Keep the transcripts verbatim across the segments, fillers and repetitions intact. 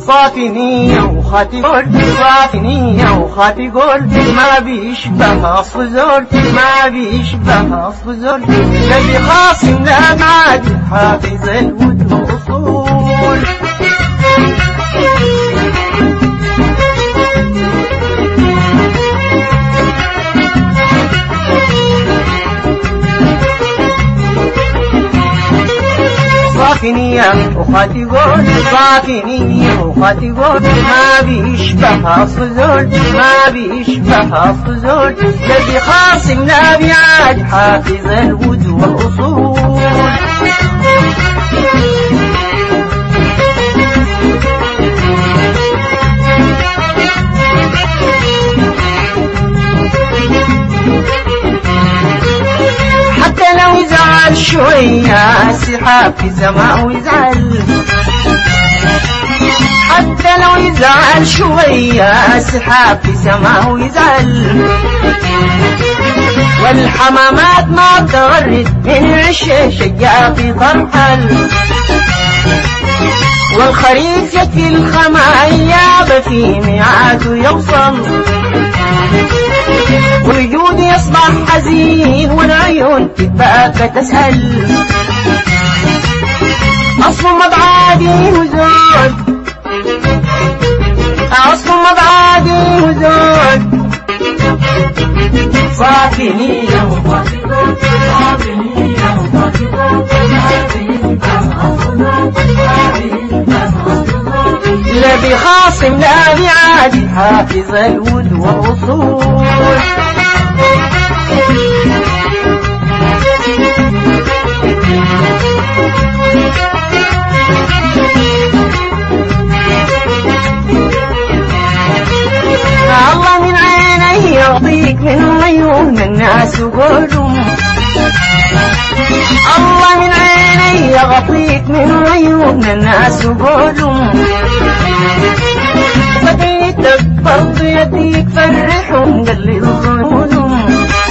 صافي نية وخاتي قلت صافي نية وخاتي قلت ما بيشبه أصل زول ما بيشبه أصل زول الذي خاصم لا معاد حافظ الود والأصول صافي نية وخاتي قول صافي نية وخاتي قول ما بيشبه أصل زول ما بيشبه أصل زول الذي خاصم لا بيعاد حافظ الود والأصول حتى لو يزعل شوية سحاب في زمان ويزعل حتى لو يزعل شوية سحاب في زمان ويزعل والحمامات ما بتغرد من عشة شجاع في طرحل والخريف يكفي الخماياب في ميعاده يوصل والوجود يصبح حزين والعيون تتباكى تسأل أصل مبعادي وزود أصل مبعادي وزود صافي نية وخاتي قول صافي نية وخاتي قول لا بخاصم لا بعادي حافظ الود والأصول الله من عيني يعطيك من عيون الناس قولهم الله من عيني يغطيك من عيون الناس قولهم فديتك برضو يديك فرحهم قلل ظنونهم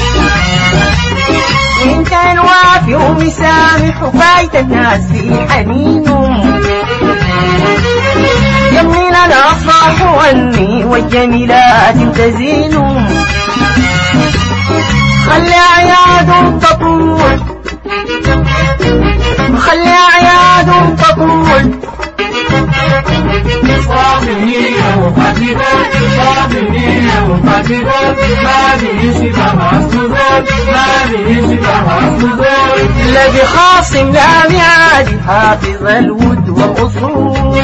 وإن كان وافي ومسامح وفايت الناس في حنينهم يمين الأفراح وأني والجميلات تزينهم خلي أعيادهم تطول خلي أعيادهم تطول صافي نية وخاتي قول صافي نية وخاتي قول ما بيشبه أصل زول ما بيشبه أصل زول الذي خاصم لا بعادي حافظ الود والأصول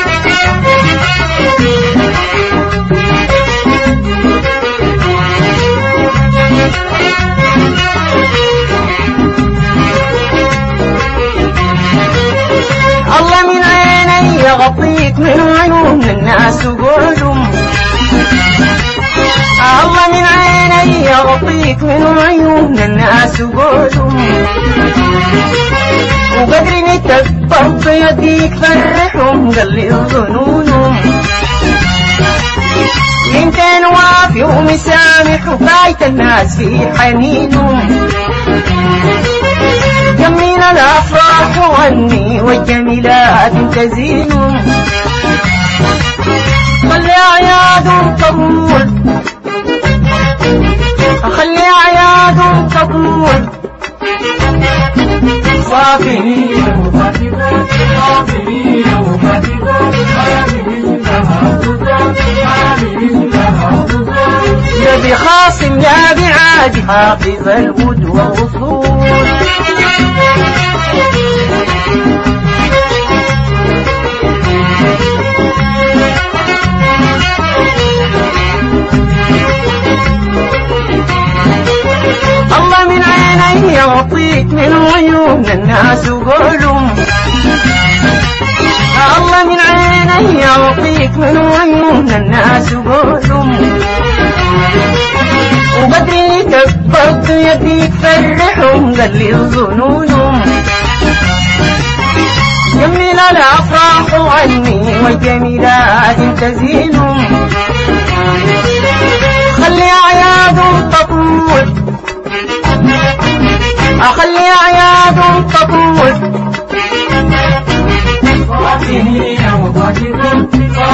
الله من عيني يغطيك من عيون الناس قولهم الله من عيني يغطيك من عيون الناس قولهم وقدر نتك برضو يديك فرحهم قلل ظنونهم إن كان وافي ومسامح وفايت الناس في حنينهم يمين الأفراح وأني والجميلات تزينهم خلي أعيادهم تطول خلي أعيادهم تطول صافي نية وخاتي قول صافي نية وخاتي قول الذي خاصم لا بعادي حافظ الود والأصول الله من عيني يعطيك من عيون الناس قولهم الله من عيني يعطيك من عيون الناس قولهم وبدريتك برضو يديك فرحهم قلل ظنونهم يمين الأفراح عني والجميلات تزينهم خلي أعيادهم تطول أخلي أعيادهم تطول صافي نية وخاتي قول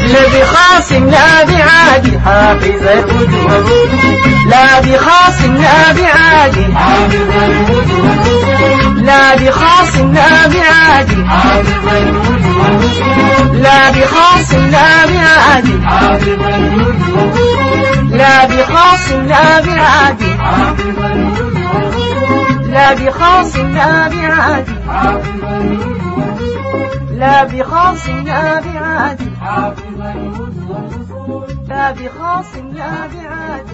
لا بخاص لا بعادي حافظ الوجود لا بخاص لا بعادي حافظ الوجود لا بخاص لا بعادي حافظ الوجود لا بخاص لا بعادي حافظ الوجود لا بخاص لا بعادي حافظ الوجود لا بخاص لا بعادي حافظ الوجود لا بخاص لا بعادي حافظ الوجود لا بخاص لا بعادي